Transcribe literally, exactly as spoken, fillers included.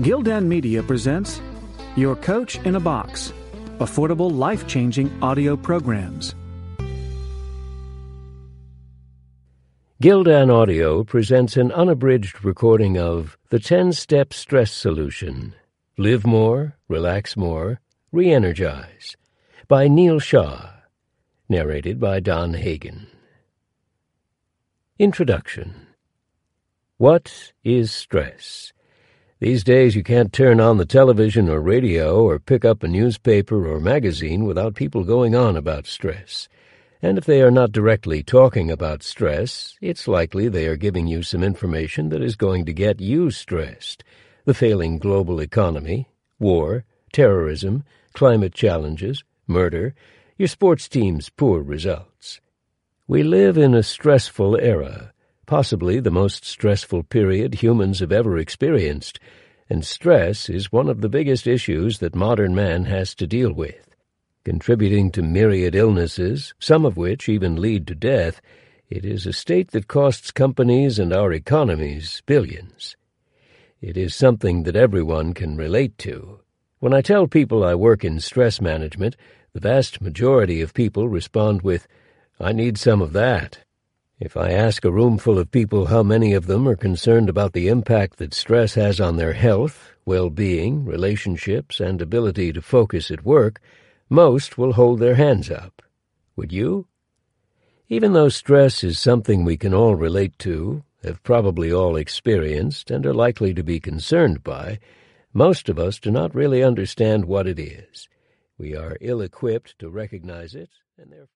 Gildan Media presents Your Coach in a Box, affordable, life-changing audio programs. Gildan Audio presents an unabridged recording of The ten-Step Stress Solution, Live More, Relax More, Re-Energize, by Neil Shah, narrated by Don Hagen. Introduction. What is stress? These days you can't turn on the television or radio or pick up a newspaper or magazine without people going on about stress. And if they are not directly talking about stress, it's likely they are giving you some information that is going to get you stressed. The failing global economy, war, terrorism, climate challenges, murder, your sports team's poor results. We live in a stressful era, possibly the most stressful period humans have ever experienced, and stress is one of the biggest issues that modern man has to deal with. Contributing to myriad illnesses, some of which even lead to death, it is a state that costs companies and our economies billions. It is something that everyone can relate to. When I tell people I work in stress management, the vast majority of people respond with, "I need some of that." If I ask a room full of people how many of them are concerned about the impact that stress has on their health, well-being, relationships, and ability to focus at work, most will hold their hands up. Would you? Even though stress is something we can all relate to, have probably all experienced, and are likely to be concerned by, most of us do not really understand what it is. We are ill-equipped to recognize it, and therefore